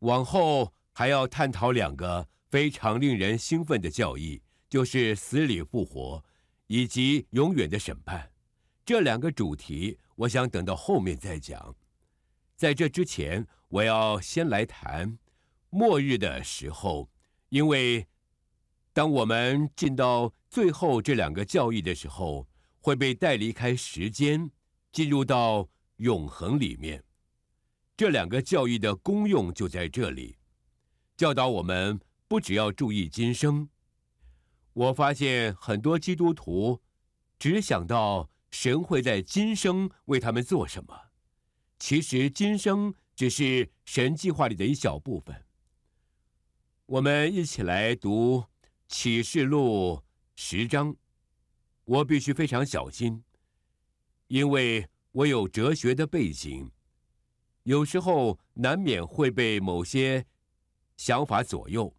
往后还要探讨两个非常令人兴奋的教义，就是死里复活以及永远的审判。这两个主题我想等到后面再讲。在这之前，我要先来谈末日的时候，因为当我们进到最后这两个教义的时候，会被带离开时间，进入到永恒里面。这两个教义的功用就在这里，教导我们不只要注意今生。我发现很多基督徒只想到神会在今生为他们做什么，其实今生只是神计划里的一小部分。我们一起来读启示录10章。我必须非常小心，因为我有哲学的背景，有时候难免会被某些想法左右。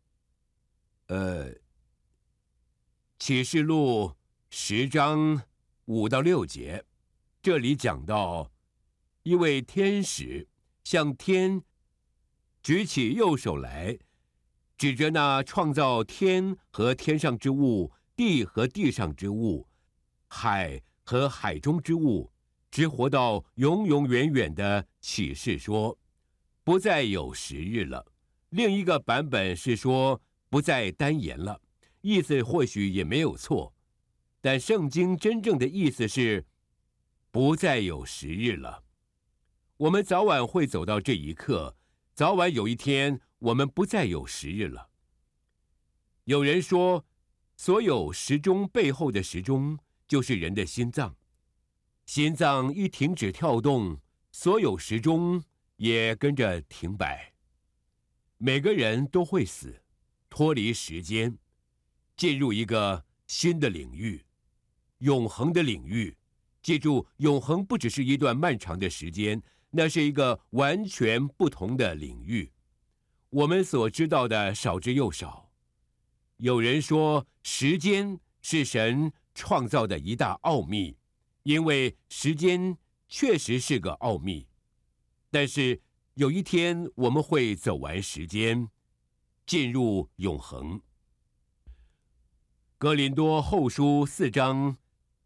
启示录10章5到6节，这里讲到一位天使向天举起右手来，指着那创造天和天上之物，地和地上之物，海和海中之物，直活到永永远远的启示说，不再有时日了。另一个版本是说不再单言了，意思或许也没有错，但圣经真正的意思是不再有时日了。我们早晚会走到这一刻，早晚有一天我们不再有时日了。有人说，所有时钟背后的时钟就是人的心脏，心脏一停止跳动，所有时钟也跟着停摆。每个人都会死，脱离时间，进入一个新的领域，永恒的领域。记住，永恒不只是一段漫长的时间，那是一个完全不同的领域。我们所知道的少之又少。有人说，时间是神创造的一大奥秘，因为时间确实是个奥秘。但是有一天我们会走完时间，进入永恒。哥林多后书4章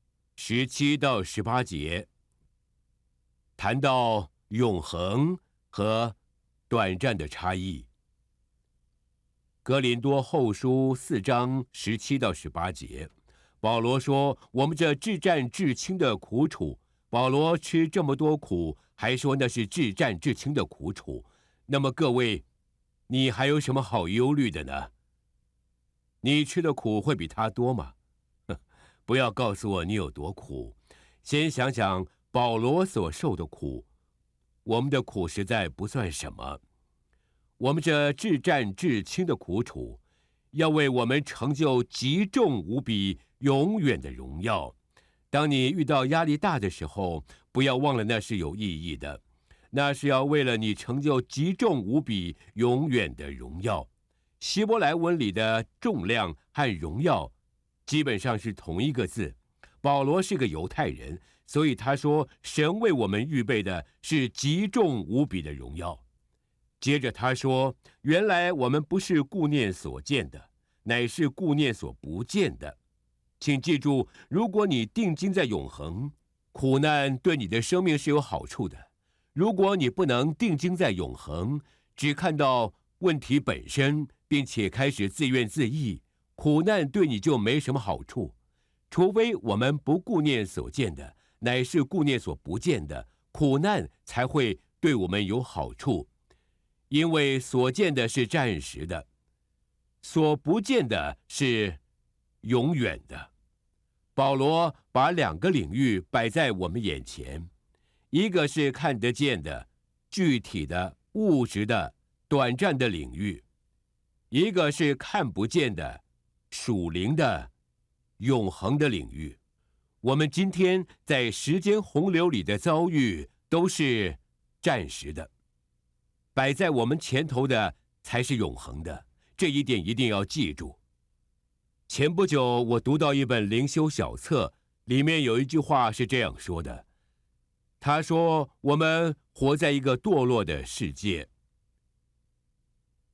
17到18节谈到永恒和短暂的差异。哥林多后书4章17到18节，保罗说，我们这至战至轻的苦楚，保罗吃这么多苦，还说那是至战至轻的苦楚。那么各位，你还有什么好忧虑的呢？你吃的苦会比他多吗？不要告诉我你有多苦，先想想保罗所受的苦，我们的苦实在不算什么。我们这至战至轻的苦楚，要为我们成就极重无比、永远的荣耀。当你遇到压力大的时候，不要忘了那是有意义的，那是要为了你成就极重无比、永远的荣耀。希伯来文里的重量和荣耀基本上是同一个字。保罗是个犹太人，所以他说，神为我们预备的是极重无比的荣耀。接着他说，原来我们不是顾念所见的，乃是顾念所不见的。请记住，如果你定睛在永恒，苦难对你的生命是有好处的。如果你不能定睛在永恒，只看到问题本身，并且开始自怨自艾，苦难对你就没什么好处。除非我们不顾念所见的，乃是顾念所不见的，苦难才会对我们有好处。因为所见的是暂时的，所不见的是永远的。保罗把两个领域摆在我们眼前，一个是看得见的、具体的、物质的、短暂的领域，一个是看不见的、属灵的、永恒的领域。我们今天在时间洪流里的遭遇都是暂时的，摆在我们前头的才是永恒的，这一点一定要记住。前不久我读到一本灵修小册，里面有一句话是这样说的，他说，我们活在一个堕落的世界，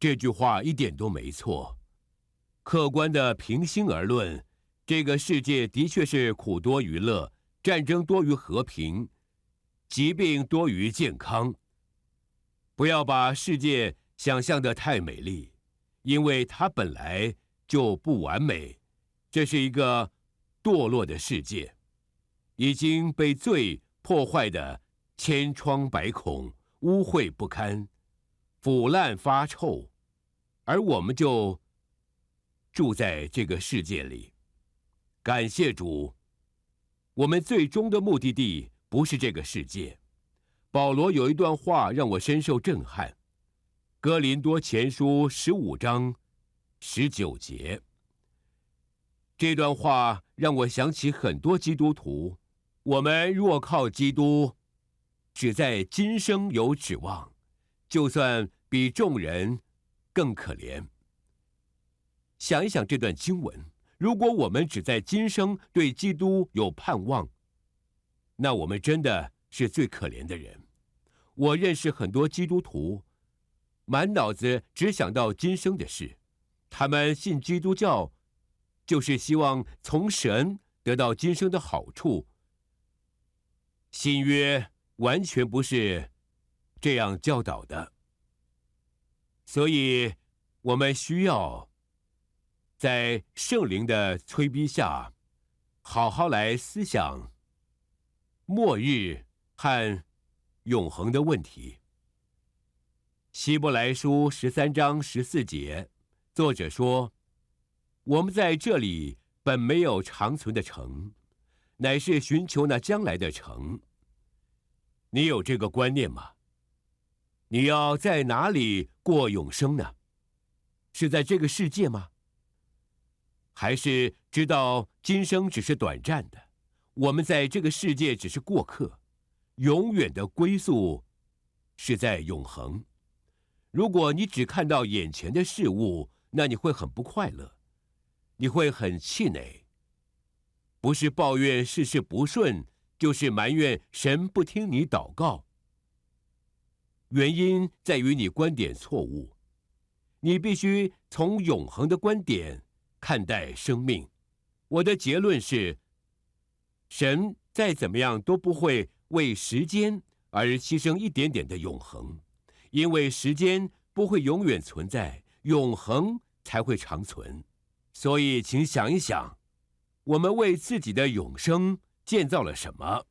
这句话一点都没错。客观的平心而论，这个世界的确是苦多于乐，战争多于和平，疾病多于健康。不要把世界想象得太美丽，因为它本来就不完美。这是一个堕落的世界，已经被罪破坏的千疮百孔，污秽不堪，腐烂发臭，而我们就住在这个世界里。感谢主，我们最终的目的地不是这个世界。保罗有一段话让我深受震撼，哥林多前书15章19节。这段话让我想起很多基督徒，我们若靠基督，只在今生有指望，就算比众人更可怜。想一想这段经文，如果我们只在今生对基督有盼望，那我们真的是最可怜的人。我认识很多基督徒，满脑子只想到今生的事，他们信基督教，就是希望从神得到今生的好处。新约完全不是这样教导的，所以我们需要在圣灵的催逼下，好好来思想末日和永恒的问题。希伯来书13章14节，作者说，我们在这里本没有长存的城，乃是寻求那将来的城。你有这个观念吗？你要在哪里过永生呢？是在这个世界吗？还是知道今生只是短暂的，我们在这个世界只是过客，永远的归宿是在永恒。如果你只看到眼前的事物，那你会很不快乐，你会很气馁，不是抱怨事事不顺，就是埋怨神不听你祷告。原因在于你观点错误，你必须从永恒的观点看待生命。我的结论是，神再怎么样都不会为时间而牺牲一点点的永恒，因为时间不会永远存在，永恒才会长存。所以请想一想，我们为自己的永生建造了什么？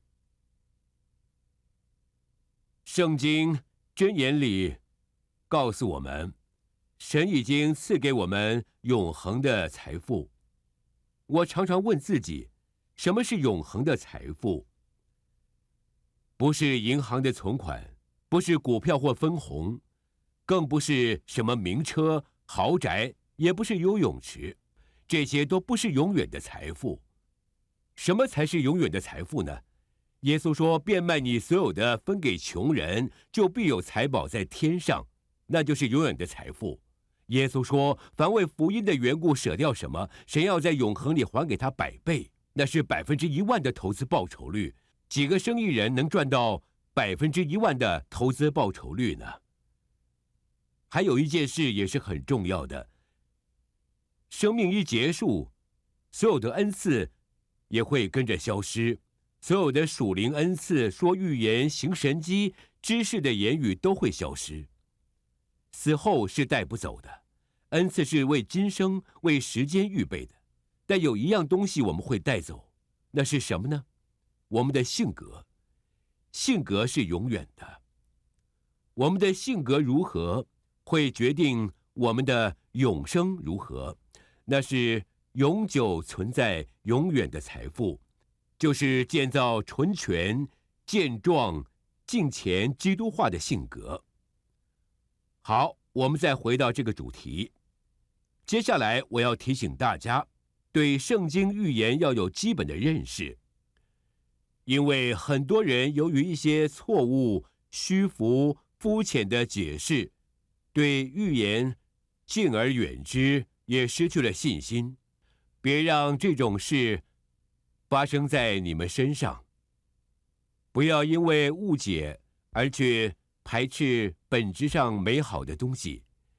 圣经箴言里告诉我们，神已经赐给我们永恒的财富。我常常问自己，什么是永恒的财富？不是银行的存款，不是股票或分红，更不是什么名车、豪宅，也不是游泳池，这些都不是永远的财富。什么才是永远的财富呢？耶稣说，变卖你所有的，分给穷人，就必有财宝在天上，那就是永远的财富。耶稣说，凡为福音的缘故舍掉什么，神要在永恒里还给他100倍，那是10000%的投资报酬率。几个生意人能赚到100%的投资报酬率呢？还有一件事也是很重要的，生命一结束，所有的恩赐也会跟着消失，所有的属灵恩赐，说预言、行神迹、知识的言语都会消失。死后是带不走的，恩赐是为今生、为时间预备的。但有一样东西我们会带走，那是什么呢？我们的性格。性格是永远的。我们的性格如何，会决定我们的永生如何。那是永久存在、永远的财富，就是建造纯全、健壮、敬虔、基督化的性格。好，我们再回到这个主题。接下来我要提醒大家，对圣经预言要有基本的认识，因为很多人由于一些错误、虚浮、肤浅的解释，对预言敬而远之，也失去了信心。别让这种事发生在你们身上。不要因为误解而去排斥本质上美好的东西。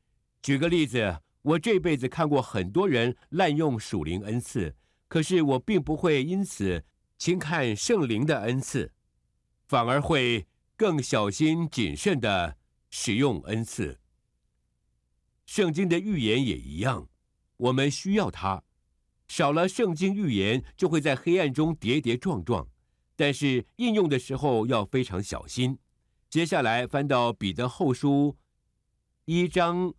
举个例子，我这辈子看过很多人滥用属灵恩赐，可是我并不会因此轻看圣灵的恩赐，反而会更小心谨慎地使用恩赐。圣经的预言也一样，我们需要它。少了圣经预言，就会在黑暗中跌跌撞撞，但是应用的时候要非常小心。接下来翻到彼得后书1章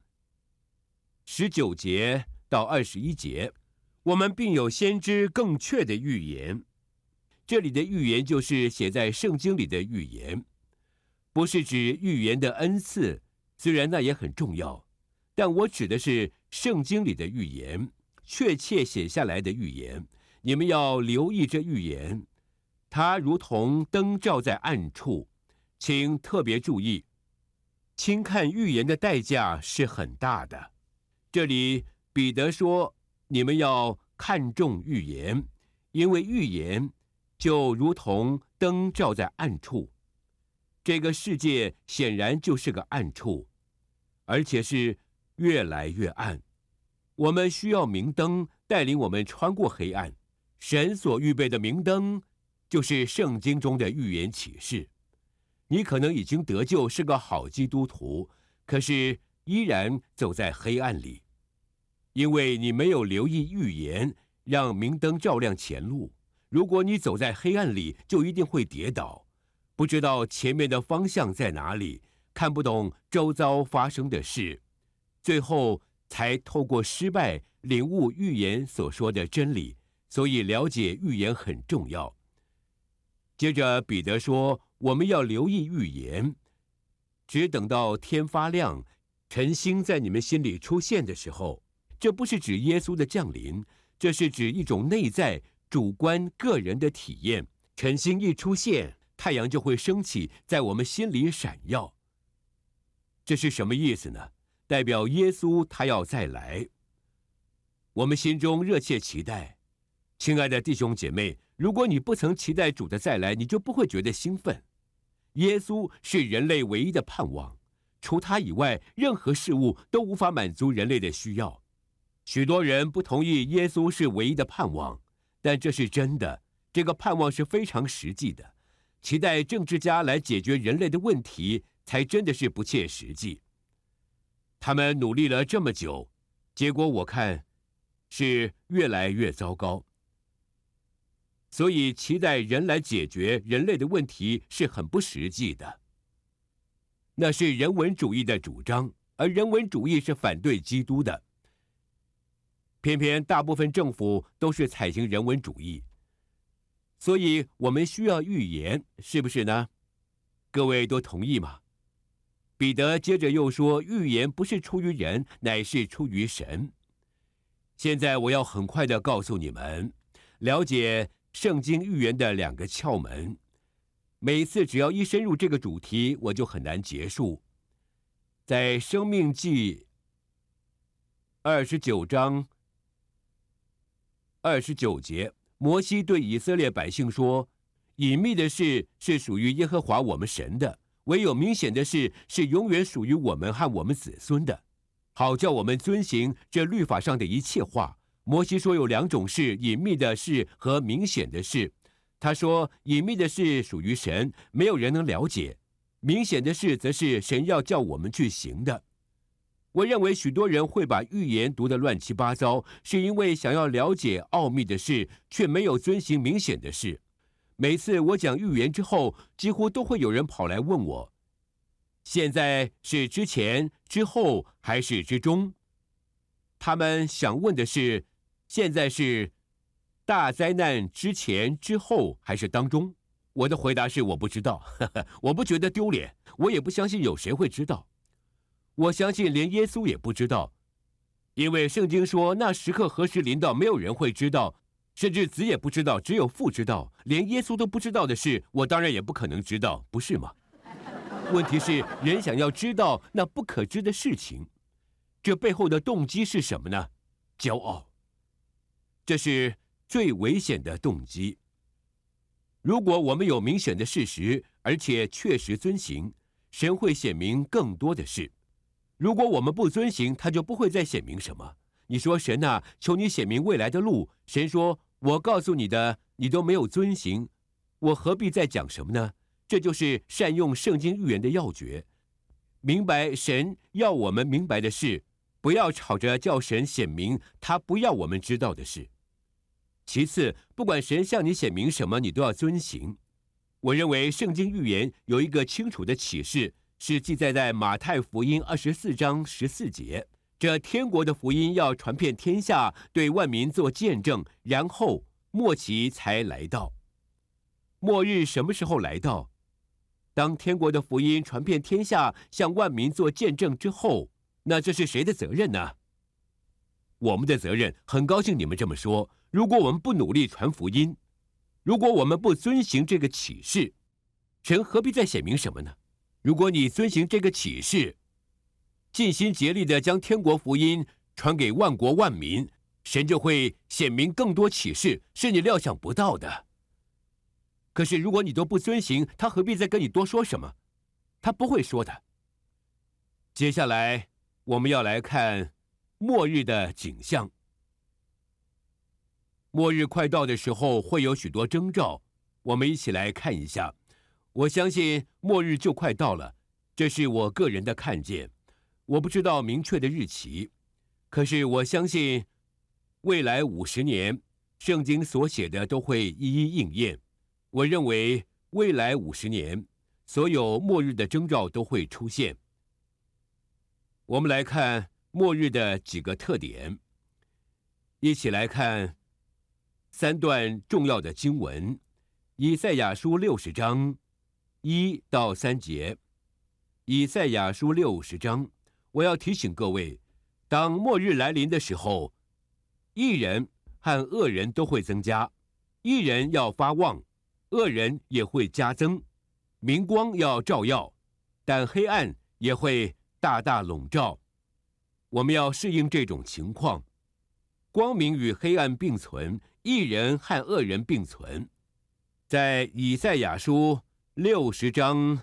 19节到21节，我们并有先知更确的预言。这里的预言就是写在圣经里的预言，不是指预言的恩赐，虽然那也很重要，但我指的是圣经里的预言，确切写下来的预言。你们要留意这预言，它如同灯照在暗处，请特别注意，轻看预言的代价是很大的。这里彼得说，你们要看重预言，因为预言就如同灯照在暗处。这个世界显然就是个暗处，而且是越来越暗。我们需要明灯带领我们穿过黑暗。神所预备的明灯就是圣经中的预言启示。你可能已经得救，是个好基督徒，可是依然走在黑暗里，因为你没有留意预言，让明灯照亮前路。如果你走在黑暗里，就一定会跌倒，不知道前面的方向在哪里，看不懂周遭发生的事，最后才透过失败领悟预言所说的真理。所以了解预言很重要。接着彼得说，我们要留意预言，只等到天发亮，晨星在你们心里出现的时候。这不是指耶稣的降临，这是指一种内在主观个人的体验。晨星一出现，太阳就会升起，在我们心里闪耀。这是什么意思呢？代表耶稣他要再来，我们心中热切期待。亲爱的弟兄姐妹，如果你不曾期待主的再来，你就不会觉得兴奋。耶稣是人类唯一的盼望，除他以外，任何事物都无法满足人类的需要。许多人不同意耶稣是唯一的盼望，但这是真的，这个盼望是非常实际的。期待政治家来解决人类的问题，才真的是不切实际。他们努力了这么久，结果我看是越来越糟糕。所以期待人来解决人类的问题是很不实际的。那是人文主义的主张，而人文主义是反对基督的。偏偏大部分政府都是采行人文主义，所以我们需要预言，是不是呢？各位都同意吗？彼得接着又说，预言不是出于人，乃是出于神。现在我要很快地告诉你们，了解圣经预言的2个窍门。每次只要一深入这个主题，我就很难结束。在申命记29章29节，摩西对以色列百姓说，隐秘的事是属于耶和华我们神的，唯有明显的事是永远属于我们和我们子孙的，好叫我们遵行这律法上的一切话。摩西说有2种事，隐秘的事和明显的事。他说隐秘的事属于神，没有人能了解；明显的事则是神要叫我们去行的。我认为许多人会把预言读得乱七八糟，是因为想要了解奥秘的事，却没有遵行明显的事。每次我讲预言之后，几乎都会有人跑来问我，现在是之前、之后还是之中？他们想问的是，现在是大灾难之前、之后还是当中？我的回答是我不知道，我不觉得丢脸，我也不相信有谁会知道。我相信连耶稣也不知道，因为圣经说那时刻何时临到，没有人会知道，甚至子也不知道，只有父知道。连耶稣都不知道的事，我当然也不可能知道，不是吗？问题是人想要知道那不可知的事情，这背后的动机是什么呢？骄傲。这是最危险的动机。如果我们有明显的事实，而且确实遵行，神会显明更多的事。 如果我们不遵行，他就不会再显明什么。你说神啊，求你显明未来的路。神说，我告诉你的，你都没有遵行，我何必再讲什么呢？这就是善用圣经预言的要诀。明白神要我们明白的事，不要吵着叫神显明他不要我们知道的事。其次，不管神向你显明什么，你都要遵行。我认为圣经预言有一个清楚的启示，是记载在马太福音24章14节。这天国的福音要传遍天下，对万民做见证，然后末期才来到。末日什么时候来到？当天国的福音传遍天下，向万民做见证之后，那这是谁的责任呢？我们的责任。很高兴你们这么说。如果我们不努力传福音，如果我们不遵行这个启示，神何必再显明什么呢？如果你遵行这个启示，尽心竭力地将天国福音传给万国万民，神就会显明更多启示，是你料想不到的。可是如果你都不遵行，他何必再跟你多说什么？他不会说的。接下来我们要来看末日的景象。末日快到的时候，会有许多征兆，我们一起来看一下。我相信末日就快到了，这是我个人的看见。我不知道明确的日期，可是我相信未来50年，圣经所写的都会一一应验。我认为未来50年，所有末日的征兆都会出现。我们来看末日的几个特点，一起来看3段重要的经文。以赛亚书60章1到3节。以赛亚书60章，我要提醒各位，当末日来临的时候，义人和恶人都会增加，义人要发旺，恶人也会加增。明光要照耀，但黑暗也会大大笼罩。我们要适应这种情况，光明与黑暗并存，义人和恶人并存。在以赛亚书60章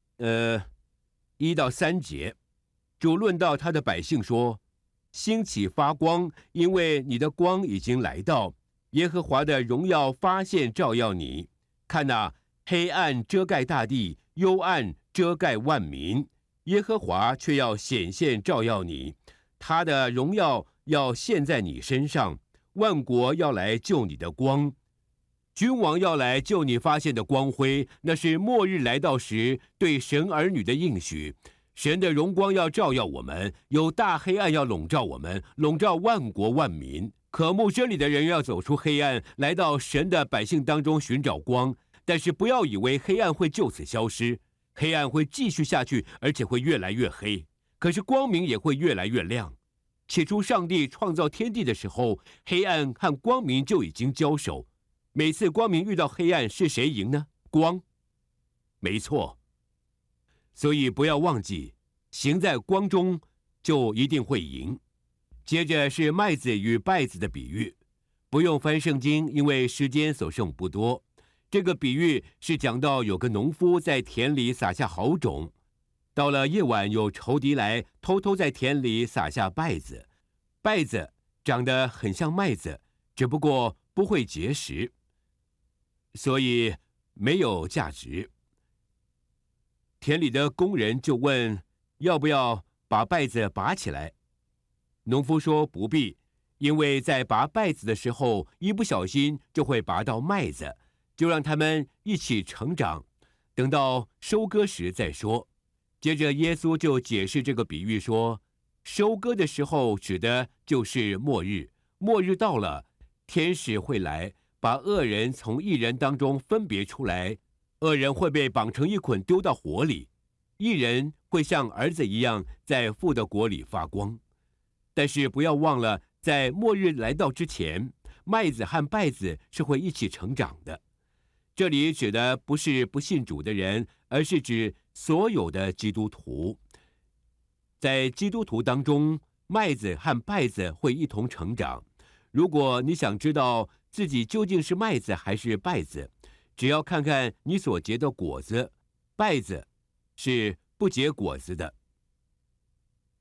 1到3节，主论到他的百姓说，兴起发光，因为你的光已经来到，耶和华的荣耀发现照耀你。看哪，黑暗遮盖大地，幽暗遮盖万民，耶和华却要显现照耀你，他的荣耀要现在你身上，万国要来救你的光，君王要来救你发现的光辉，那是末日来到时对神儿女的应许。神的荣光要照耀我们，有大黑暗要笼罩我们，笼罩万国万民。渴慕真理的人要走出黑暗，来到神的百姓当中寻找光。但是不要以为黑暗会就此消失，黑暗会继续下去，而且会越来越黑。可是光明也会越来越亮。起初上帝创造天地的时候，黑暗和光明就已经交手。每次光明遇到黑暗，是谁赢呢？光。没错。所以不要忘记，行在光中就一定会赢。接着是麦子与稗子的比喻，不用翻圣经，因为时间所剩不多。这个比喻是讲到有个农夫在田里撒下好种，到了夜晚有仇敌来偷偷在田里撒下稗子，稗子长得很像麦子，只不过不会结实，所以没有价值。田里的工人就问要不要把稗子拔起来，农夫说不必，因为在拔稗子的时候，一不小心就会拔到麦子，就让他们一起成长，等到收割时再说。接着耶稣就解释这个比喻说，收割的时候指的就是末日，末日到了，天使会来把恶人从义人当中分别出来，恶人会被绑成一捆丢到火里，义人会像儿子一样在父的国里发光。但是不要忘了，在末日来到之前，麦子和稗子是会一起成长的。这里指的不是不信主的人，而是指所有的基督徒。在基督徒当中，麦子和稗子会一同成长。如果你想知道自己究竟是麦子还是稗子，只要看看你所结的果子，稗子是不结果子的。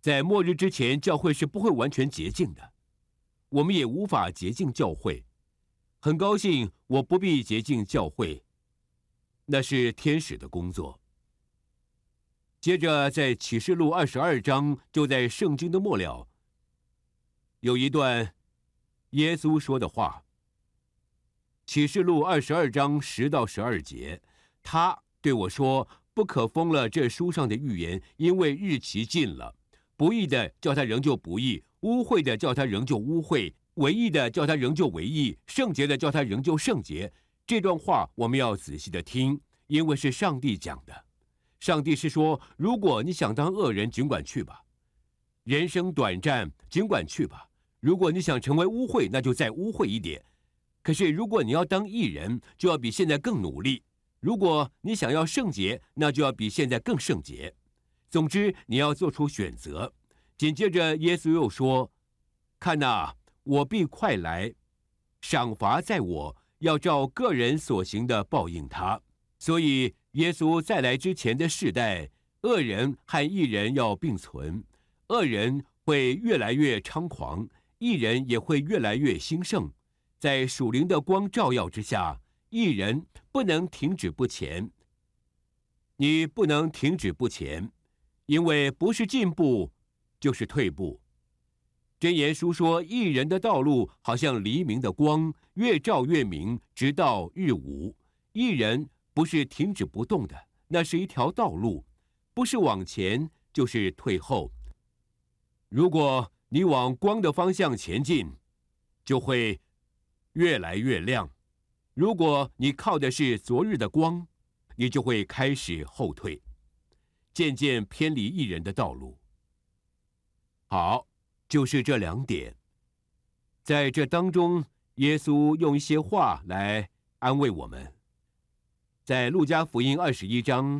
在末日之前，教会是不会完全洁净的，我们也无法洁净教会。很高兴我不必洁净教会，那是天使的工作。接着在启示录22章，就在圣经的末了，有一段耶稣说的话。启示录22章10到12节，他对我说：不可封了这书上的预言，因为日期近了。不义的叫他仍旧不义，污秽的叫他仍旧污秽，违义的叫他仍旧违义，圣洁的叫他仍旧圣洁。这段话我们要仔细的听，因为是上帝讲的。上帝是说，如果你想当恶人，尽管去吧，人生短暂，尽管去吧。如果你想成为污秽，那就再污秽一点。可是如果你要当义人，就要比现在更努力。如果你想要圣洁，那就要比现在更圣洁。总之，你要做出选择。紧接着，耶稣又说：看哪，我必快来，赏罚在我，要照个人所行的报应他。所以耶稣再来之前的世代，恶人和义人要并存，恶人会越来越猖狂，义人也会越来越兴盛。在属灵的光照耀之下，义人不能停止不前。你不能停止不前，因为不是进步就是退步。箴言书说，义人的道路好像黎明的光，越照越明，直到日午。义人不是停止不动的，那是一条道路，不是往前就是退后。如果你往光的方向前进，就会越来越亮。如果你靠的是昨日的光，你就会开始后退，渐渐偏离义人的道路。好，就是这2点。在这当中，耶稣用一些话来安慰我们。在路加福音21章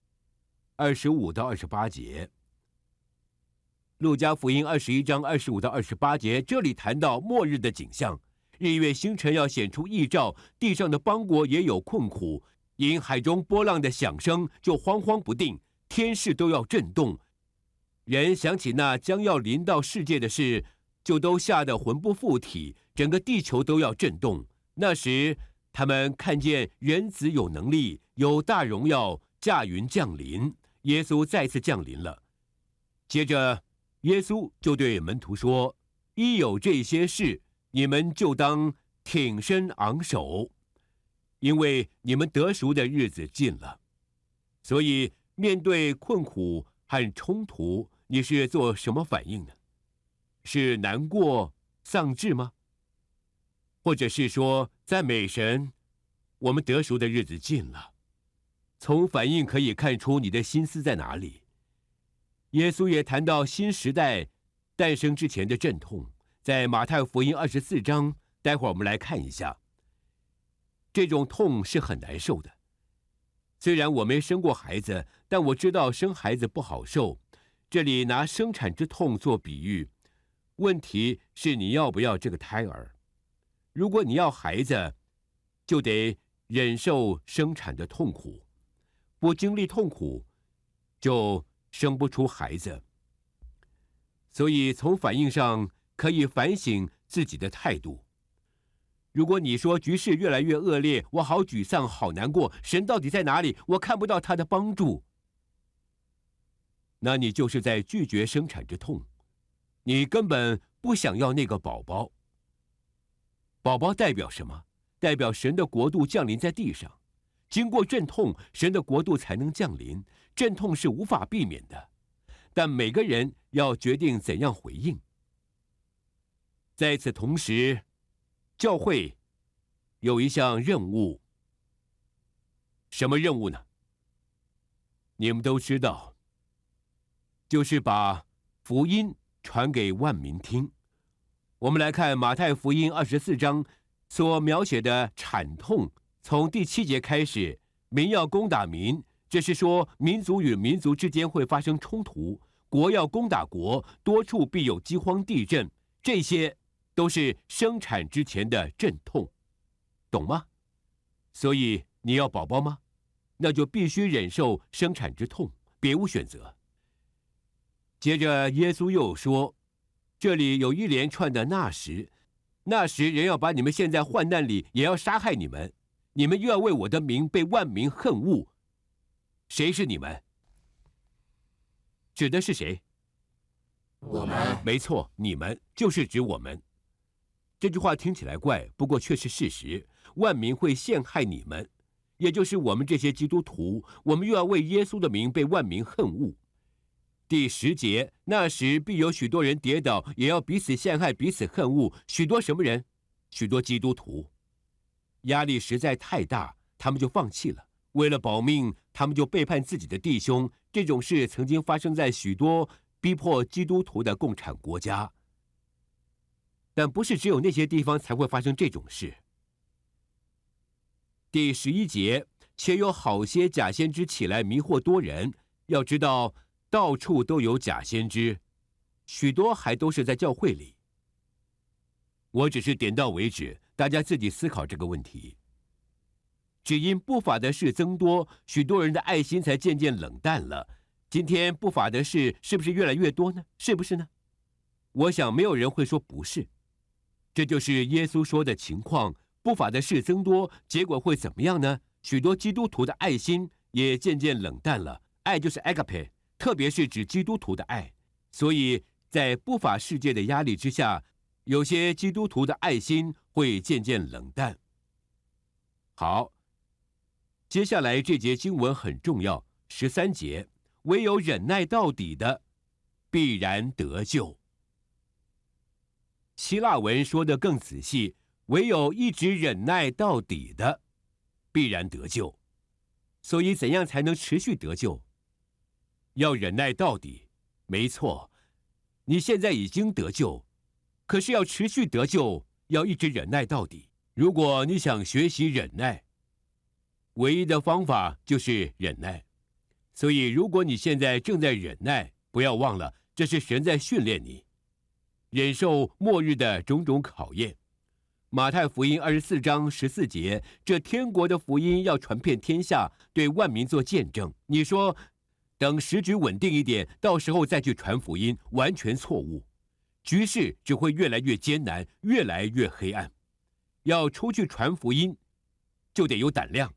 25到28节，路加福音21章25到28节，这里谈到末日的景象。日月星辰要显出异兆，地上的邦国也有困苦，因海中波浪的响声就惶惶不定，天势都要震动。人想起那将要临到世界的事，就都吓得魂不附体，整个地球都要震动。那时他们看见人子有能力，有大荣耀，驾云降临。耶稣再次降临了。接着耶稣就对门徒说：一有这些事，你们就当挺身昂首，因为你们得赎的日子近了。所以面对困苦和冲突，你是做什么反应呢？是难过丧志吗？或者是说赞美神，我们得赎的日子近了？从反应可以看出你的心思在哪里。耶稣也谈到新时代诞生之前的阵痛，在马太福音24章，待会儿我们来看一下。这种痛是很难受的。虽然我没生过孩子，但我知道生孩子不好受。这里拿生产之痛做比喻，问题是你要不要这个胎儿。如果你要孩子，就得忍受生产的痛苦，不经历痛苦，就生不出孩子。所以从反应上可以反省自己的态度。如果你说局势越来越恶劣，我好沮丧，好难过，神到底在哪里？我看不到他的帮助。那你就是在拒绝生产之痛，你根本不想要那个宝宝。宝宝代表什么？代表神的国度降临在地上。经过阵痛，神的国度才能降临。阵痛是无法避免的，但每个人要决定怎样回应。在此同时，教会有一项任务。什么任务呢？你们都知道，就是把福音传给万民听。我们来看马太福音24章所描写的惨痛，从第7节开始，民要攻打民，这是说民族与民族之间会发生冲突，国要攻打国，多处必有饥荒地震，这些都是生产之前的阵痛，懂吗？所以你要宝宝吗？那就必须忍受生产之痛，别无选择。 接着耶稣又说，这里有一连串的那时，那时人要把你们陷在患难里，也要杀害你们，你们又要为我的名被万民恨恶。谁是你们？指的是谁？ 我们。 没错，你们就是指我们。这句话听起来怪，不过却是事实。万民会陷害你们，也就是我们这些基督徒，我们又要为耶稣的名被万民恨恶。第10节，那时必有许多人跌倒，也要彼此陷害，彼此恨恶。许多什么人？许多基督徒。压力实在太大，他们就放弃了。为了保命，他们就背叛自己的弟兄。这种事曾经发生在许多逼迫基督徒的共产国家，但不是只有那些地方才会发生这种事。第11节，且有好些假先知起来迷惑多人。要知道，到处都有假先知，许多还都是在教会里。我只是点到为止，大家自己思考这个问题。只因不法的事增多，许多人的爱心才渐渐冷淡了。今天不法的事是不是越来越多呢？是不是呢？我想没有人会说不是。这就是耶稣说的情况，不法的事增多，结果会怎么样呢？许多基督徒的爱心也渐渐冷淡了。爱就是 agape， 特别是指基督徒的爱。所以在不法世界的压力之下，有些基督徒的爱心会渐渐冷淡。好，接下来这节经文很重要，13节，唯有忍耐到底的，必然得救。希腊文说得更仔细，唯有一直忍耐到底的，必然得救。所以怎样才能持续得救？要忍耐到底，没错，你现在已经得救，可是要持续得救，要一直忍耐到底。如果你想学习忍耐，唯一的方法就是忍耐。所以如果你现在正在忍耐，不要忘了，这是神在训练你，忍受末日的种种考验。马太福音24章14节，这天国的福音要传遍天下，对万民做见证。你说等时局稳定一点，到时候再去传福音，完全错误。局势只会越来越艰难，越来越黑暗。要出去传福音，就得有胆量。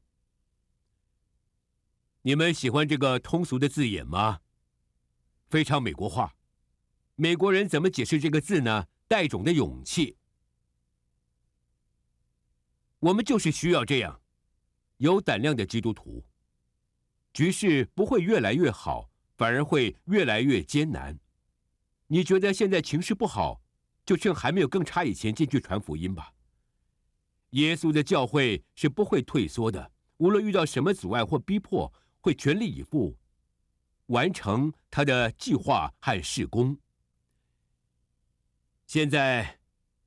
你们喜欢这个通俗的字眼吗？非常美国化。美国人怎么解释这个字呢？带种的勇气。我们就是需要这样，有胆量的基督徒。局势不会越来越好，反而会越来越艰难。你觉得现在情势不好，就趁还没有更差以前进去传福音吧。耶稣的教会是不会退缩的，无论遇到什么阻碍或逼迫，会全力以赴完成他的计划和事工。现在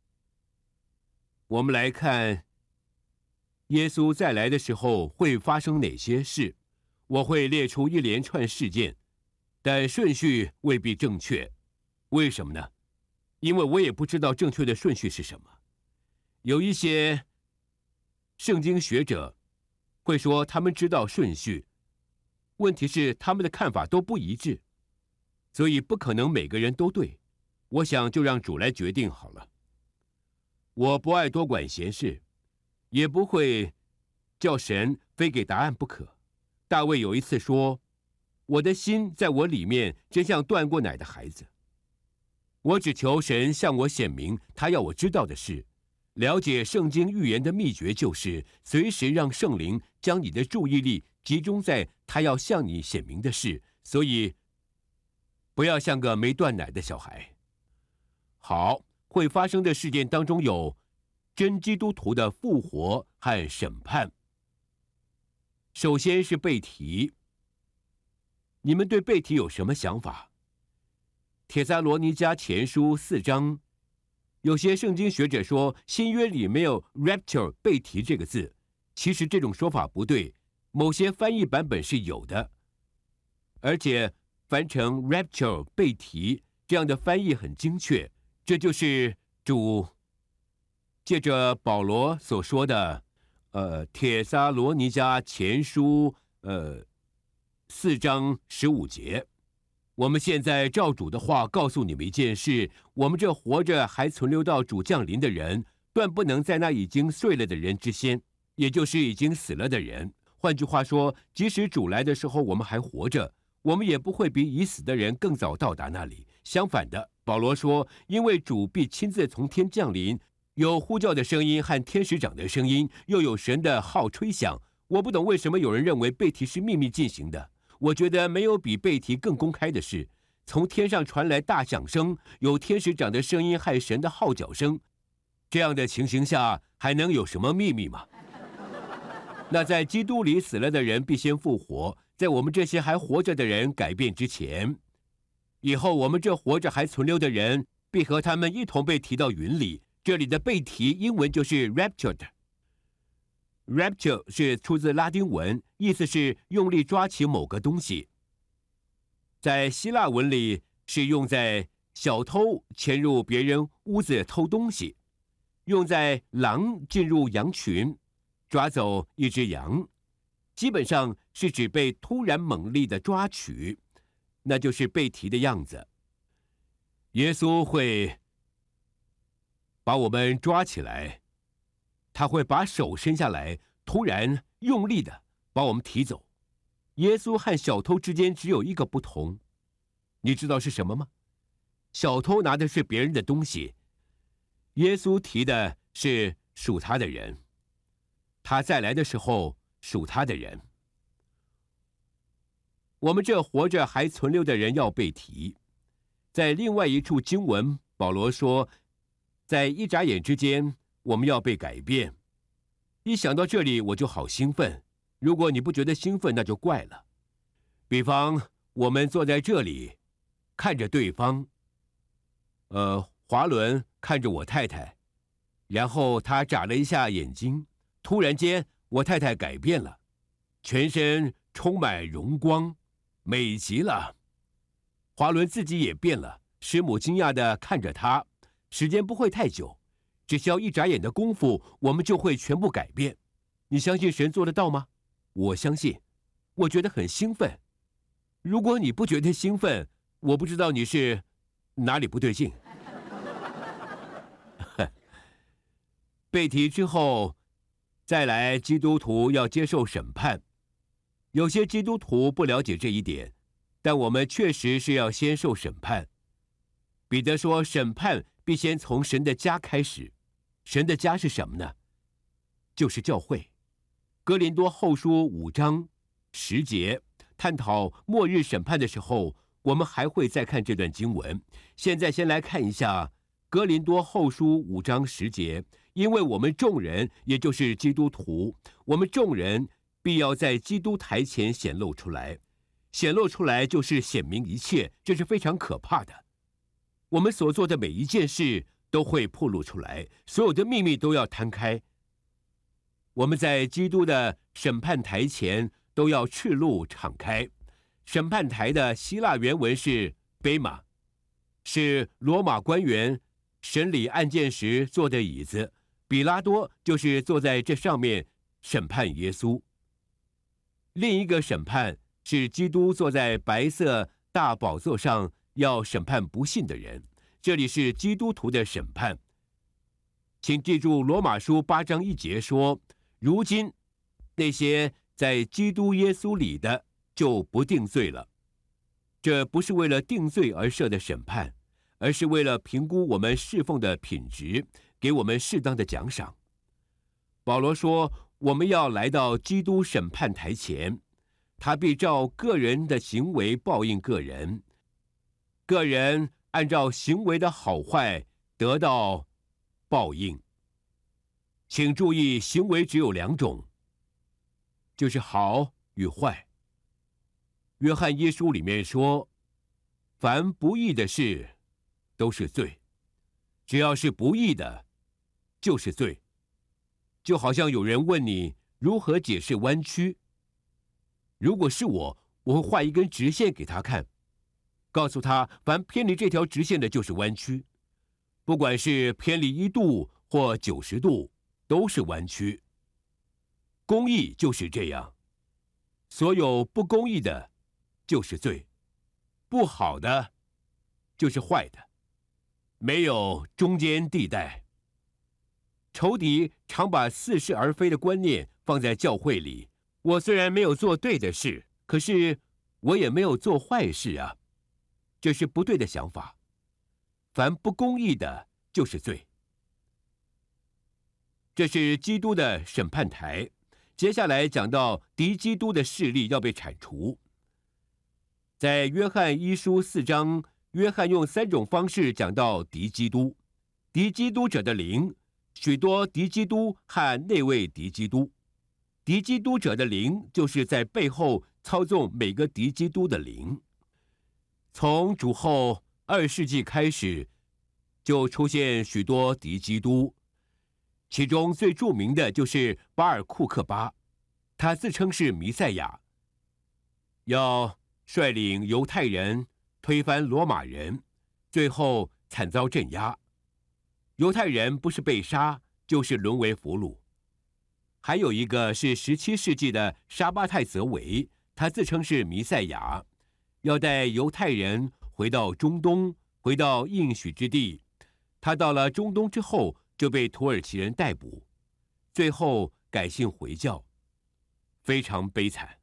我们来看耶稣再来的时候会发生哪些事。我会列出一连串事件，但顺序未必正确。为什么呢？因为我也不知道正确的顺序是什么。有一些圣经学者会说他们知道顺序，问题是他们的看法都不一致，所以不可能每个人都对。我想就让主来决定好了。我不爱多管闲事，也不会叫神非给答案不可。大卫有一次说，我的心在我里面真像断过奶的孩子。我只求神向我显明他要我知道的事。了解圣经预言的秘诀就是随时让圣灵将你的注意力集中在他要向你显明的事，所以不要像个没断奶的小孩。好，会发生的事件当中有真基督徒的复活和审判。首先是背题，你们对背题有什么想法？帖撒罗尼迦前书4章，有些圣经学者说新约里没有 rapture 背题这个字，其实这种说法不对，某些翻译版本是有的，而且翻成 rapture 背题这样的翻译很精确，这就是主借着保罗所说的帖撒罗尼迦前书4章15节， 我们现在照主的话告诉你们一件事：我们这活着还存留到主降临的人，断不能在那已经睡了的人之先，也就是已经死了的人。换句话说，即使主来的时候我们还活着，我们也不会比已死的人更早到达那里。相反的，保罗说，因为主必亲自从天降临，有呼叫的声音和天使长的声音，又有神的号吹响。我不懂为什么有人认为背题是秘密进行的。我觉得没有比背题更公开的事。从天上传来大响声，有天使长的声音和神的号角声。这样的情形下，还能有什么秘密吗？那在基督里死了的人必先复活，在我们这些还活着的人改变之前，以后我们这活着还存留的人必和他们一同被提到云里。这里的被提英文就是 raptured。rapture 是出自拉丁文，意思是用力抓起某个东西。在希腊文里是用在小偷潜入别人屋子偷东西，用在狼进入羊群抓走一只羊，基本上是指被突然猛力的抓取，那就是被提的样子。耶稣会把我们抓起来，他会把手伸下来，突然用力的把我们提走。耶稣和小偷之间只有一个不同，你知道是什么吗？小偷拿的是别人的东西，耶稣提的是属他的人。他再来的时候属他的人。我们这活着还存留的人要被提。在另外一处经文，保罗说，在一眨眼之间我们要被改变。一想到这里我就好兴奋，如果你不觉得兴奋那就怪了。比方我们坐在这里看着对方，华伦看着我太太，然后他眨了一下眼睛，突然间我太太改变了，全身充满荣光，美极了。华伦自己也变了，师母惊讶地看着他。时间不会太久，只需要一眨眼的功夫，我们就会全部改变。你相信神做得到吗？我相信，我觉得很兴奋。如果你不觉得兴奋，我不知道你是哪里不对劲。被提之后，再来基督徒要接受审判。有些基督徒不了解这一点，但我们确实是要先受审判。彼得说，审判必先从神的家开始。神的家是什么呢？就是教会。哥林多后书5章10节探讨末日审判的时候，我们还会再看这段经文。现在先来看一下哥林多后书5章10节，因为我们众人，也就是基督徒，我们众人必要在基督台前显露出来。显露出来就是显明一切，这是非常可怕的。我们所做的每一件事都会暴露出来，所有的秘密都要摊开。我们在基督的审判台前都要赤露敞开。审判台的希腊原文是贝马，是罗马官员审理案件时坐的椅子。比拉多就是坐在这上面审判耶稣。另一个审判是基督坐在白色大宝座上，要审判不信的人。这里是基督徒的审判。请记住罗马书8章1节说，如今那些在基督耶稣里的就不定罪了。这不是为了定罪而设的审判，而是为了评估我们侍奉的品质，给我们适当的奖赏。保罗说，我们要来到基督审判台前，他必照个人的行为报应个人，个人按照行为的好坏得到报应。请注意，行为只有2种，就是好与坏。约翰一书里面说，凡不义的事都是罪，只要是不义的就是罪。就好像有人问你如何解释弯曲，如果是我会画一根直线给他看，告诉他凡偏离这条直线的就是弯曲，不管是偏离1度或90度都是弯曲。公义就是这样，所有不公义的就是罪， 不好的就是坏的，没有中间地带。仇敌常把似是而非的观念放在教会里。我虽然没有做对的事，可是我也没有做坏事啊，这是不对的想法。凡不公义的，就是罪。这是基督的审判台。接下来讲到敌基督的势力要被铲除。在约翰一书4章，约翰用3种方式讲到敌基督。敌基督者的灵，许多敌基督和内位敌基督。敌基督者的灵，就是在背后操纵每个敌基督的灵。从主后2世纪开始，就出现许多敌基督。其中最著名的就是巴尔库克巴，他自称是弥赛亚，要率领犹太人推翻罗马人，最后惨遭镇压。犹太人不是被杀，就是沦为俘虏。还有一个是17世纪的沙巴泰泽维，他自称是弥赛亚，要带犹太人回到中东，回到应许之地。他到了中东之后，就被土耳其人逮捕，最后改信回教，非常悲惨。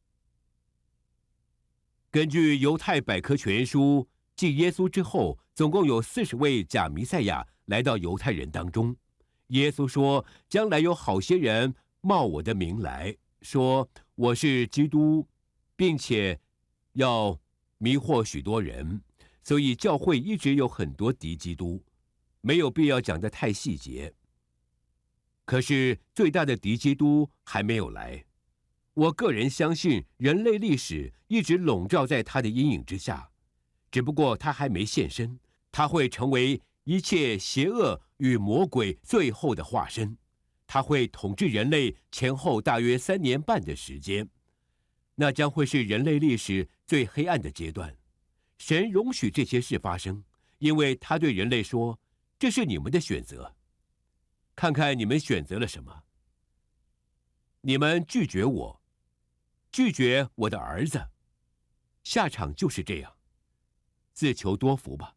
根据犹太百科全书，继耶稣之后，总共有40位假弥赛亚来到犹太人当中。耶稣说，将来有好些人冒我的名来，说我是基督，并且要迷惑许多人，所以教会一直有很多敌基督。没有必要讲得太细节。可是最大的敌基督还没有来。我个人相信，人类历史一直笼罩在他的阴影之下，只不过他还没现身。他会成为一切邪恶与魔鬼最后的化身。他会统治人类前后大约3年半的时间，那将会是人类历史最黑暗的阶段。神容许这些事发生，因为他对人类说，这是你们的选择，看看你们选择了什么。你们拒绝我，拒绝我的儿子，下场就是这样，自求多福吧。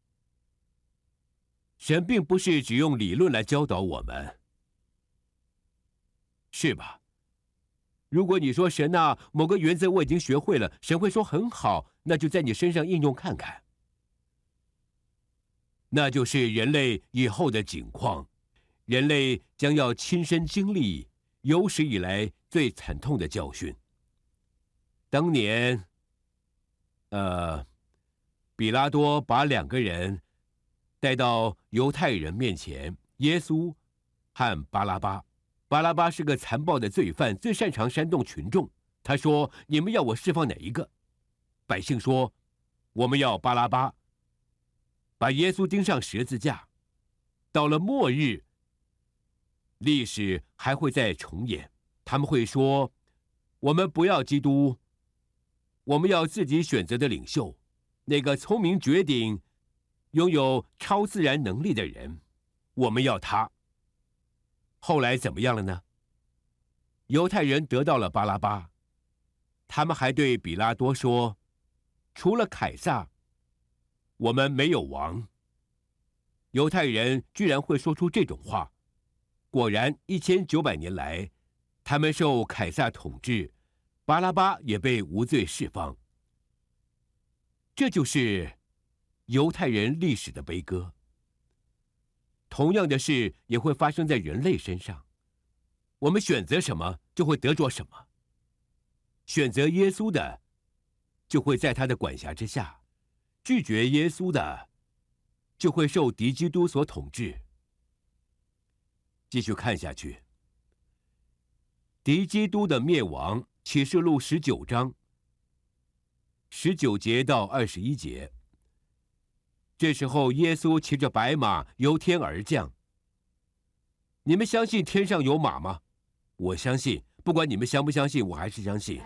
神并不是只用理论来教导我们，是吧？如果你说神啊，某个原则我已经学会了，神会说很好，那就在你身上应用看看。那就是人类以后的景况，人类将要亲身经历有史以来最惨痛的教训。当年，比拉多把2个人带到犹太人面前，耶稣和巴拉巴。巴拉巴是个残暴的罪犯，最擅长煽动群众。他说：“你们要我释放哪一个？”百姓说：“我们要巴拉巴。”把耶稣钉上十字架。到了末日，历史还会再重演。他们会说：“我们不要基督，我们要自己选择的领袖，那个聪明绝顶、拥有超自然能力的人，我们要他。”后来怎么样了呢？犹太人得到了巴拉巴，他们还对比拉多说：“除了凯撒，我们没有王。”犹太人居然会说出这种话。果然，1900年来，他们受凯撒统治，巴拉巴也被无罪释放。这就是犹太人历史的悲歌。同样的事也会发生在人类身上。我们选择什么，就会得着什么。选择耶稣的，就会在他的管辖之下；拒绝耶稣的，就会受敌基督所统治。继续看下去，敌基督的灭亡，启示录19章19节到21节。这时候，耶稣骑着白马由天而降。你们相信天上有马吗？我相信，不管你们相不相信，我还是相信。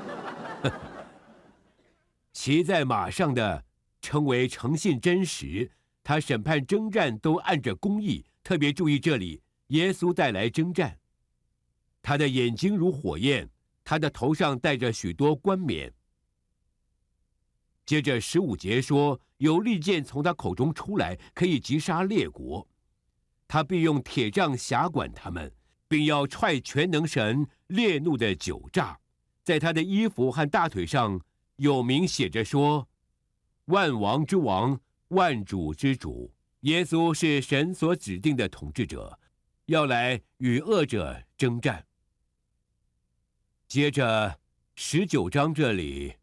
骑在马上的称为诚信真实，他审判征战都按着公义。特别注意这里，耶稣带来征战，他的眼睛如火焰，他的头上戴着许多冠冕。 接着15节说，有利剑从他口中出来，可以击杀列国。他必用铁杖辖管他们，并要踹全能神烈怒的酒炸。在他的衣服和大腿上有名写着说：万王之王，万主之主。耶稣是神所指定的统治者，要来与恶者征战。接着19章这里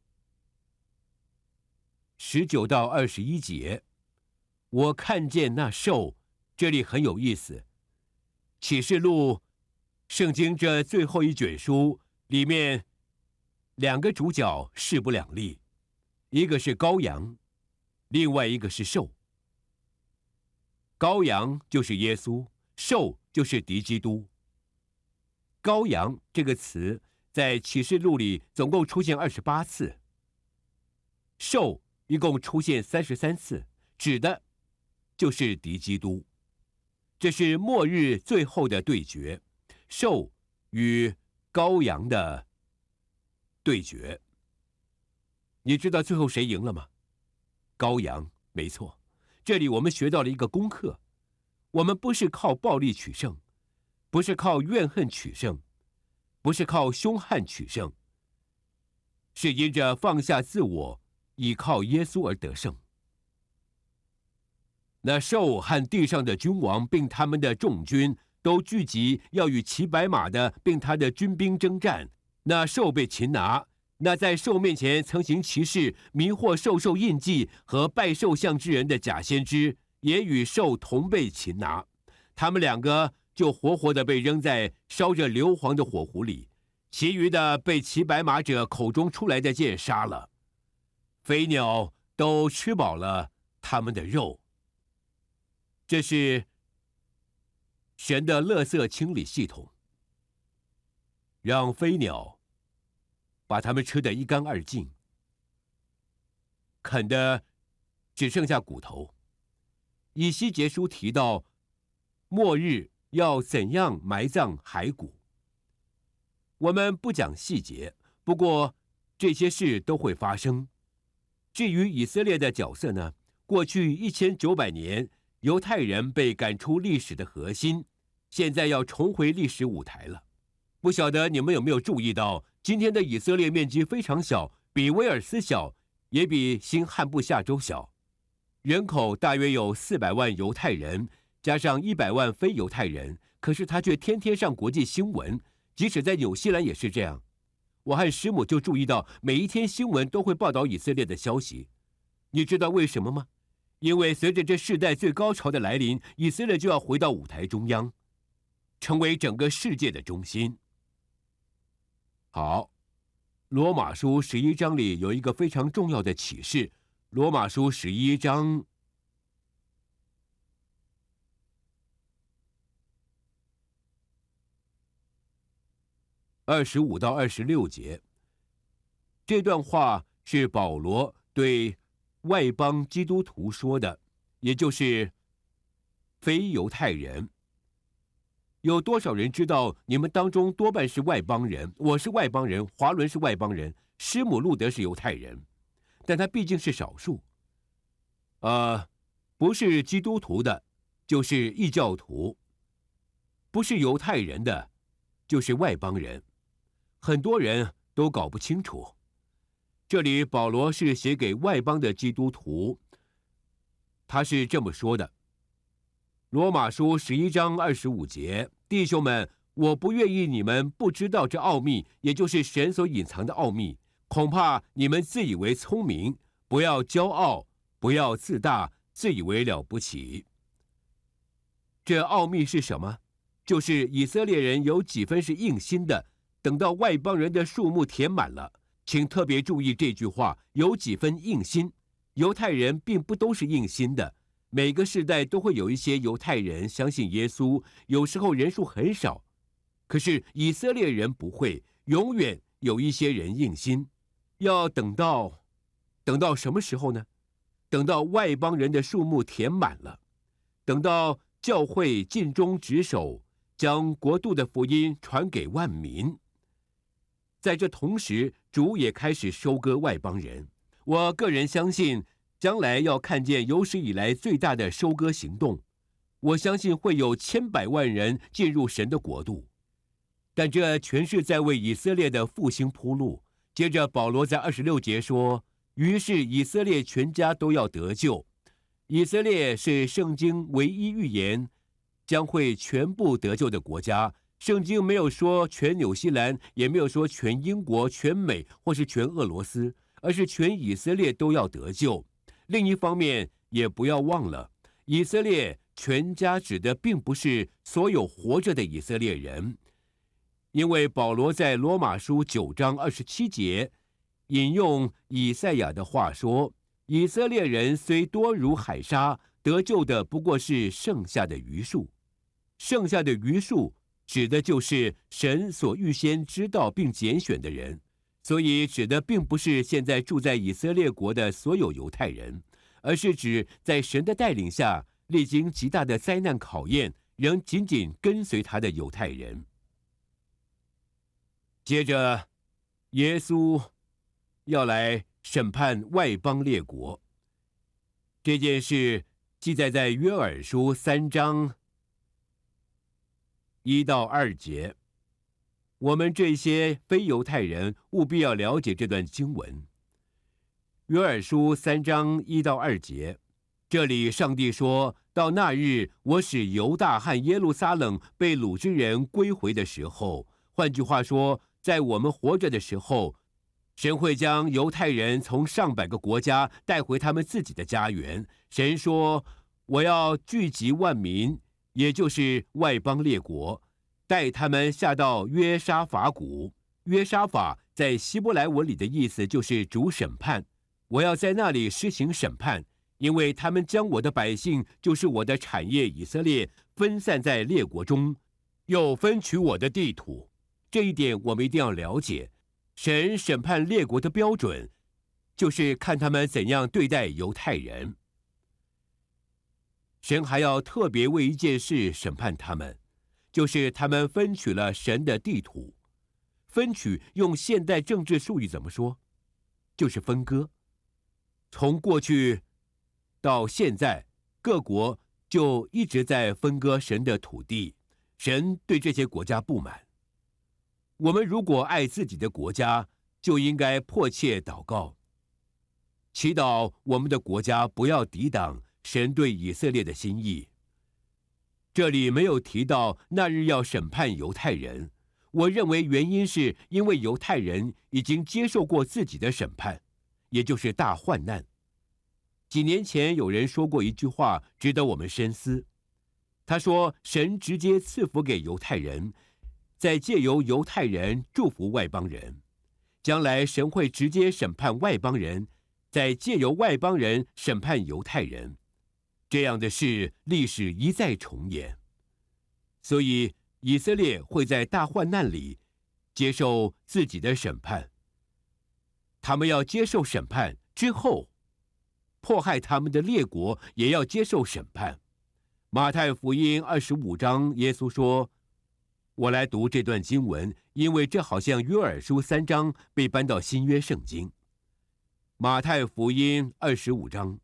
19到21节，我看见那兽，这里很有意思。启示录，圣经这最后一卷书里面2个主角势不两立，一个是羔羊，另外一个是兽。羔羊就是耶稣，兽就是敌基督。羔羊这个词在启示录里总共出现28次，兽一共出现33次，指的就是敌基督。这是末日最后的对决，兽与羔羊的对决。你知道最后谁赢了吗？羔羊，没错。这里我们学到了一个功课，我们不是靠暴力取胜，不是靠怨恨取胜，不是靠凶悍取胜，是因着放下自我，倚靠耶稣而得胜。那兽和地上的君王并他们的众军都聚集，要与骑白马的并他的军兵征战。那兽被擒拿，那在兽面前曾行奇事、迷惑兽印记和拜兽像之人的假先知，也与兽同被擒拿。他们2个就活活的被扔在烧着硫磺的火湖里，其余的被骑白马者口中出来的剑杀了。飞鸟都吃饱了他们的肉。这是神的垃圾清理系统，让飞鸟把它们吃得一干二净，啃得只剩下骨头。以西结书提到末日要怎样埋葬骸骨，我们不讲细节，不过这些事都会发生。至于以色列的角色呢，过去1900年犹太人被赶出历史的核心，现在要重回历史舞台了。不晓得你们有没有注意到，今天的以色列面积非常小，比威尔斯小，也比新罕布夏州小。人口大约有400万犹太人，加上100万非犹太人，可是他却天天上国际新闻，即使在纽西兰也是这样。我和师母就注意到，每一天新闻都会报道以色列的消息。你知道为什么吗？因为随着这世代最高潮的来临，以色列就要回到舞台中央，成为整个世界的中心。好，罗马书11章里有一个非常重要的启示。罗马书11章25到26节，这段话是保罗对外邦基督徒说的，也就是非犹太人。有多少人知道你们当中多半是外邦人？我是外邦人，华伦是外邦人，师母路德是犹太人，但他毕竟是少数。不是基督徒的，就是异教徒；不是犹太人的，就是外邦人。很多人都搞不清楚。这里保罗是写给外邦的基督徒，他是这么说的：罗马书11章25节，弟兄们，我不愿意你们不知道这奥秘，也就是神所隐藏的奥秘。恐怕你们自以为聪明，不要骄傲，不要自大，自以为了不起。这奥秘是什么？就是以色列人有几分是硬心的，等到外邦人的数目填满了。请特别注意这句话，有几分硬心。犹太人并不都是硬心的，每个世代都会有一些犹太人相信耶稣，有时候人数很少。可是以色列人不会，永远有一些人硬心。要等到什么时候呢？等到外邦人的数目填满了，等到教会尽忠职守，将国度的福音传给万民。在这同时，主也开始收割外邦人。 我个人相信，将来要看见有史以来最大的收割行动。我相信会有千百万人进入神的国度，但这全是在为以色列的复兴铺路。接着，保罗在26节说：“于是以色列全家都要得救。”以色列是圣经唯一预言将会全部得救的国家。圣经没有说全纽西兰，也没有说全英国、全美或是全俄罗斯，而是全以色列都要得救。另一方面，也不要忘了，以色列全家指的并不是所有活着的以色列人，因为保罗在罗马书9章27节引用以赛亚的话说：“以色列人虽多如海沙，得救的不过是剩下的余数。”剩下的余数指的就是神所预先知道并拣选的人，所以指的并不是现在住在以色列国的所有犹太人，而是指在神的带领下历经极大的灾难考验，仍紧紧跟随他的犹太人。接着，耶稣要来审判外邦列国，这件事记载在约珥书3章1到2节。我们这些非犹太人务必要了解这段经文。约珥书3章1到2节，这里上帝说：“到那日，我使犹大和耶路撒冷被掳之人归回的时候。”换句话说，在我们活着的时候，神会将犹太人从上百个国家带回他们自己的家园。神说：“我要聚集万民，也就是外邦列国，带他们下到约沙法谷。”约沙法在希伯来文里的意思就是主审判。我要在那里施行审判，因为他们将我的百姓，就是我的产业以色列，分散在列国中，又分取我的地土。这一点我们一定要了解。神审判列国的标准，就是看他们怎样对待犹太人。神还要特别为一件事审判他们，就是他们分取了神的地土。分取用现代政治术语怎么说？就是分割。从过去到现在，各国就一直在分割神的土地。神对这些国家不满。我们如果爱自己的国家，就应该迫切祷告，祈祷我们的国家不要抵挡神对以色列的心意。这里没有提到那日要审判犹太人，我认为原因是因为犹太人已经接受过自己的审判，也就是大患难。几年前有人说过一句话，值得我们深思。他说，神直接赐福给犹太人，再借由犹太人祝福外邦人。将来神会直接审判外邦人，再借由外邦人审判犹太人。这样的事历史一再重演。所以以色列会在大患难里接受自己的审判。他们要接受审判之后，迫害他们的列国也要接受审判。马太福音25章，耶稣说，我来读这段经文，因为这好像约珥书3章被搬到新约圣经。马太福音25章，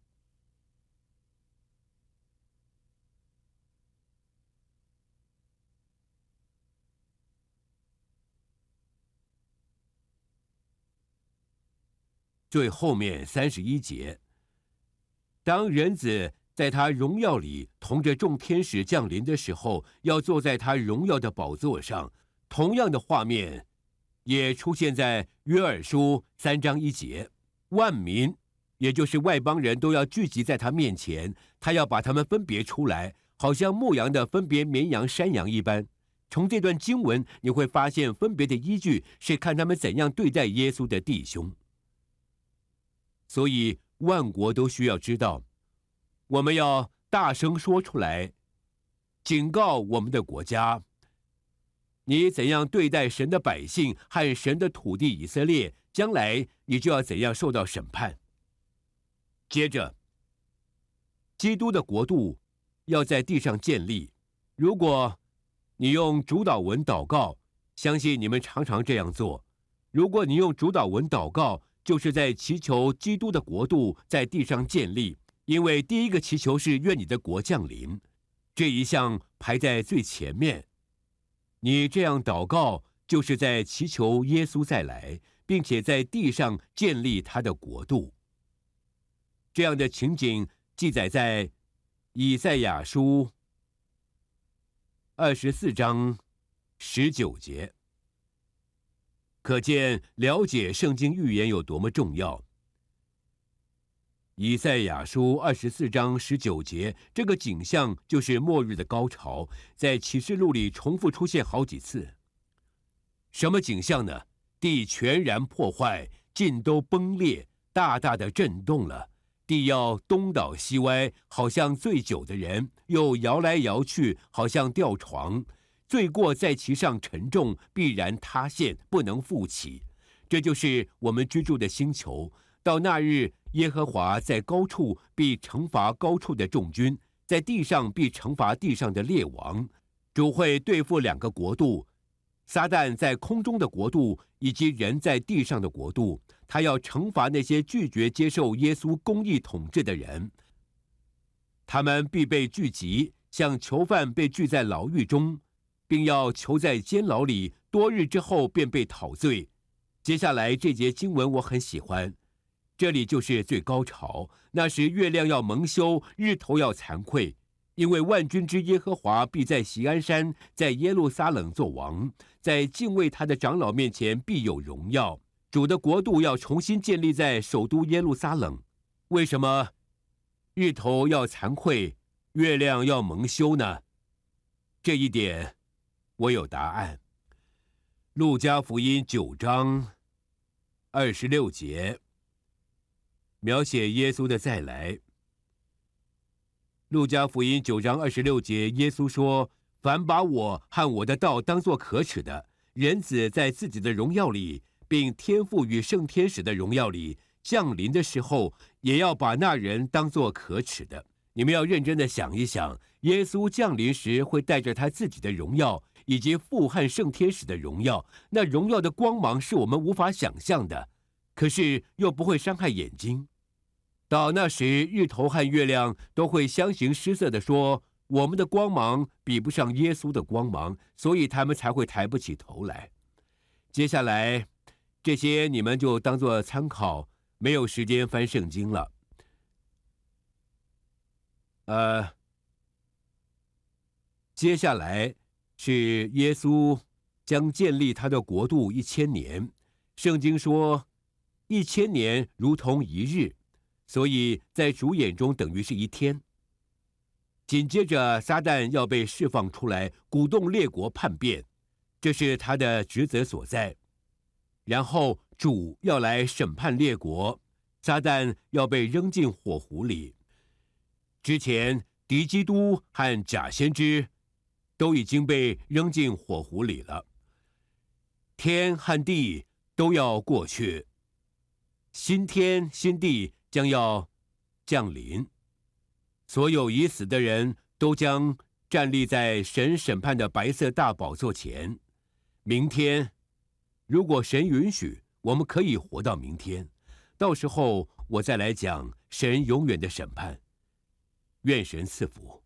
最后面31节，当人子在他荣耀里同着众天使降临的时候，要坐在他荣耀的宝座上。同样的画面也出现在约珥书3章1节，万民，也就是外邦人都要聚集在他面前，他要把他们分别出来，好像牧羊的分别绵羊山羊一般。从这段经文你会发现，分别的依据是看他们怎样对待耶稣的弟兄。所以万国都需要知道，我们要大声说出来，警告我们的国家，你怎样对待神的百姓和神的土地以色列，将来你就要怎样受到审判。接着，基督的国度要在地上建立。如果你用主祷文祷告，相信你们常常这样做。如果你用主祷文祷告， 就是在祈求基督的国度在地上建立，因为第一个祈求是愿你的国降临，这一项排在最前面。你这样祷告，就是在祈求耶稣再来，并且在地上建立他的国度。这样的情景记载在以赛亚书24章19节。可见了解圣经预言有多么重要。以赛亚书24章19节，这个景象就是末日的高潮，在启示录里重复出现好几次。什么景象呢？地全然破坏，尽都崩裂，大大的震动了。地要东倒西歪，好像醉酒的人，又摇来摇去，好像吊床。罪过在其上沉重，必然塌陷，不能复起。这就是我们居住的星球。到那日，耶和华在高处必惩罚高处的众军，在地上必惩罚地上的列王。主会对付两个国度，撒旦在空中的国度，以及人在地上的国度。他要惩罚那些拒绝接受耶稣公义统治的人，他们必被聚集，像囚犯被聚在牢狱中，并要囚在监牢里，多日之后便被讨罪。接下来这节经文我很喜欢，这里就是最高潮。那时月亮要蒙羞，日头要惭愧，因为万军之耶和华必在锡安山，在耶路撒冷作王，在敬畏他的长老面前必有荣耀。主的国度要重新建立在首都耶路撒冷。为什么日头要惭愧，月亮要蒙羞呢？这一点我有答案。路加福音9章26节描写耶稣的再来。路加福音9章26节，耶稣说：凡把我和我的道当作可耻的，人子在自己的荣耀里，并天父与圣天使的荣耀里降临的时候，也要把那人当作可耻的。你们要认真的想一想，耶稣降临时会带着他自己的荣耀，以及父和圣天使的荣耀。那荣耀的光芒是我们无法想象的，可是又不会伤害眼睛。到那时，日头和月亮都会相形失色地说，我们的光芒比不上耶稣的光芒，所以他们才会抬不起头来。接下来这些你们就当作参考，没有时间翻圣经了。接下来是耶稣将建立他的国度1000年。圣经说1000年如同一日，所以在主眼中等于是一天。紧接着撒旦要被释放出来，鼓动列国叛变，这是他的职责所在。然后主要来审判列国，撒旦要被扔进火湖里。之前敌基督和假先知都已经被扔进火湖里了。天和地都要过去，新天新地将要降临，所有已死的人都将站立在神审判的白色大宝座前。明天，如果神允许，我们可以活到明天，到时候我再来讲神永远的审判。愿神赐福。